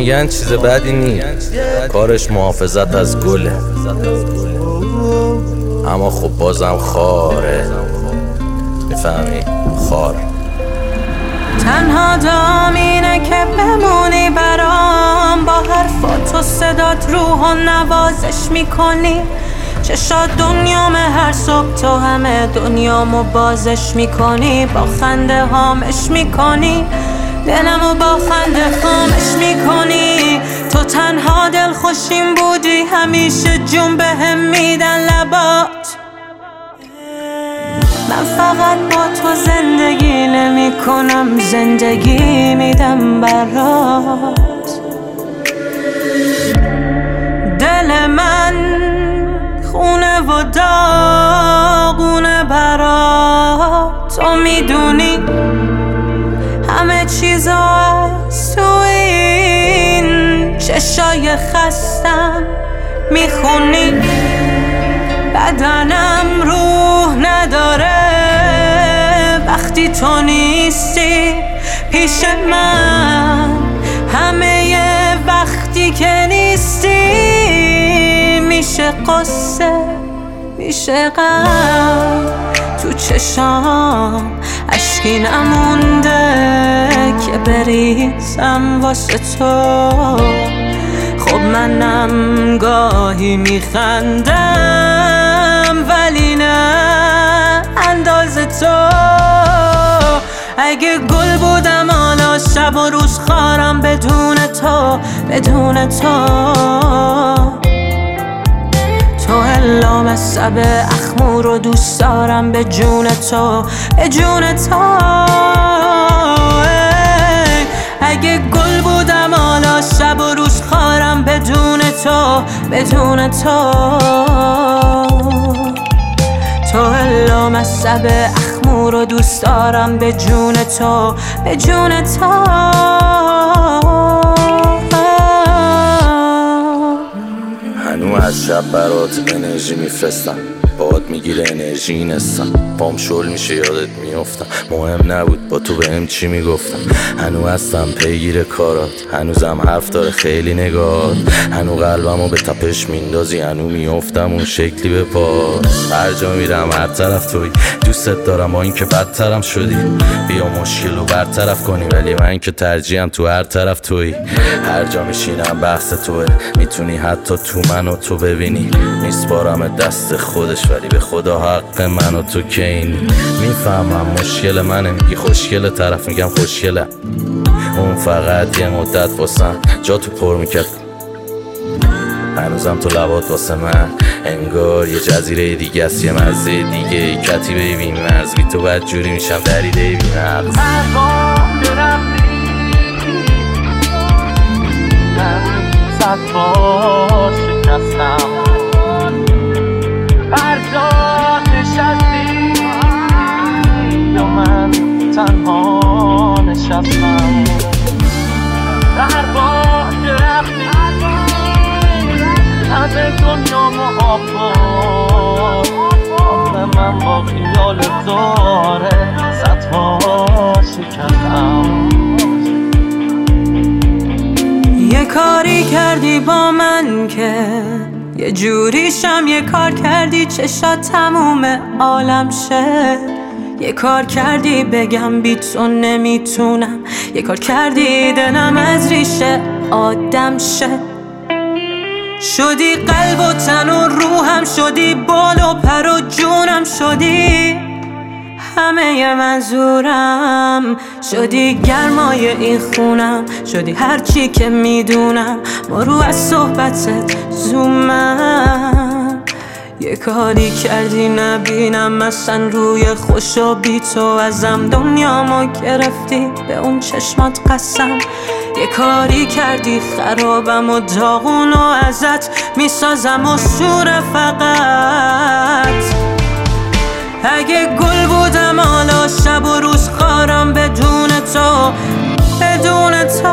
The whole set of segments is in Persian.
میگن چیز بدی نیست، کارش محافظت از گله، اما خب بازم خاره. میفهمی؟ خار. تنها دام اینه که بمونی برام، با حرفات و صدات روحو نوازش میکنی. چشات دنیامه، هر صبح تو همه دنیامو بازش میکنی. با خنده هامش میکنی، دلمو با خنده خامش میکنی. تو تنها دل خوشیم بودی، همیشه جون بهم میدن لبات. من فقط با تو زندگی نمی کنم، زندگی میدم برات. دل من خونه و داغونه برات. تو میدونی همه چیزا از تو این چشای خستم میخونی. بدنم روح نداره وقتی تو نیستی پیش من. همه وقتی که نیستی میشه قصه، میشه غم. تو چشام اشکی نمونده که بریزم واسه تو. خب منم گاهی میخندم ولی نه انداز تو. اگه گل بودم حالا شب و روز خارم بدون تو، بدون تو. تو الا مصب اخمور رو دوست دارم به جون تو، به جون تو. اگه گل بودم حالا شب و روز خارم بدون تو، بدون تو. تو الا مصب اخمور رو دوست دارم به جون تو، به جون تو. هنو از شب برات انرژی میفرستم، باد میگیره انرژی نستم. پام شل میشه یادت میافتم، مهم نبود با تو بهم چی میگفتم. هنو هستم پیگیر کارات، هنوزم حرف داره خیلی نگات. هنو قلبمو به تپش میندازی، هنو میافتم اون شکلی به پاس. هر جا میرم هر طرف توی، دوستت دارم با این که بدترم شدی. بیا مشکلو برطرف کنی، ولی من که ترجیحم تو هر طرف توی. هر جا میشینم بحث توه، میتونی حتی تو منو تو ببینی. میسپارم دست خودش ولی به خدا حق من و تو که اینی. میفهمم مشکل منه، میگی خوشگله، طرف میگم خوشگله. اون فقط یه مدت واسم جا تو پر میکرد، هنوزم تو لبات واسه من انگار یه جزیره دیگه است، یه مزه دیگه. کتی بیبی مرز بی تو بد جوری میشم دریده بی مغز. هر بار رفتی من صد بار شکستم، هر جا نشستی یا من تنها نشستم. هر بار رفتی همه دنیامو آباد، من با خیال داره صد بار شکستم. یه کاری کردی با من که یه جوریشم، یه کار کردی چشات تموم عالم شه. یه کار کردی بگم بی تو نمیتونم، یه کار کردی دلم از ریشه آدم شه. شدی قلب و تن و روحم، شدی بال و پر و جونم، شدی همه منظورم، شدی گرمای این خونم، شدی هرچی که میدونم. برو از صحبتت زومم. یه کاری کردی نبینم اصلا روی خوش و بی تو ازم. دنیامو گرفتی به اون چشمات قسم. یه کاری کردی خرابم و داغون و ازت میسازم و سور فقط. اگه گل بودم حالا شب و روز خارم بدون تو، بدون تو.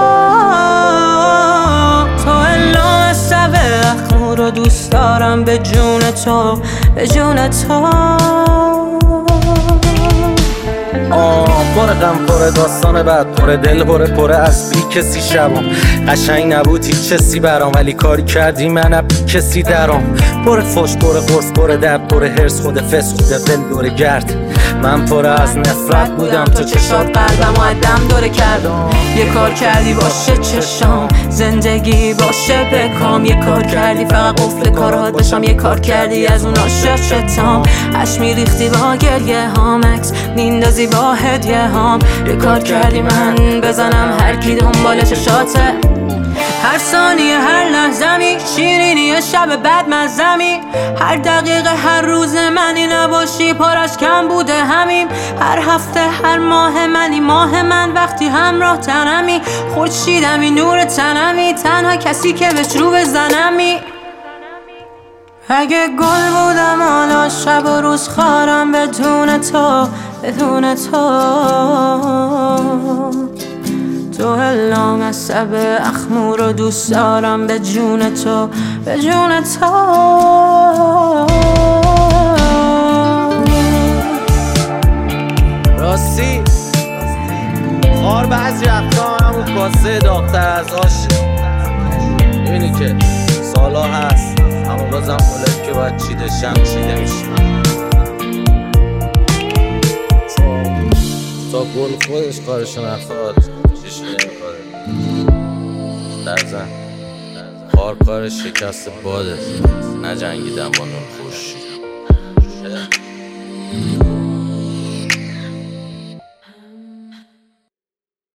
تو الا مصب اخمور رو دوست دارم به جون تو، به جون تو. پر غم پر داستان بعد پر دل پر از بی کسی شبم قشنگ نبود هیچ چیزی برام ولی کاری کردی من بی کسی درام پر فوش پر قرص پر درد پر هرس خود فس خود دل دور گرد من پر از نفرت بودم تو چشات قلبم و دم دوره کردم یه کار کردی باشه چشام زندگی باشه بکام یه کار کردی فقط قفل کارات بشم یه کار کردی از اون عاشق شتام اش میریختی با گریه هام اکس میندازی با هدیه هام یه کار کردی من بزنم هر کی دنبال چشاته هر ثانیه هر لحظمی شیرینی شب بد مزمی هر دقیقه هر روز منی نباشی پارش کم بوده همیم هر هفته هر ماه منی ماه من وقتی همراه تنمی خورشیدمی نور تنمی تنها کسی که بهش رو بزنمی اگه گل بودم حالا شب و روز خارم بدون تو بدون تو تو هلام عصب اخمور رو دوست دارم به جون تو به جون تو راستی خار بعضی وقتا همون کاسه داغ‌تر از آشه میبینی که سالا هست اما بازم مولد که باید چیده شم چیده میشه تا گل خودش کارشو نخواد چیشی نمیخواد درزن خار کار شکست باده نجنگیدم با نون خوش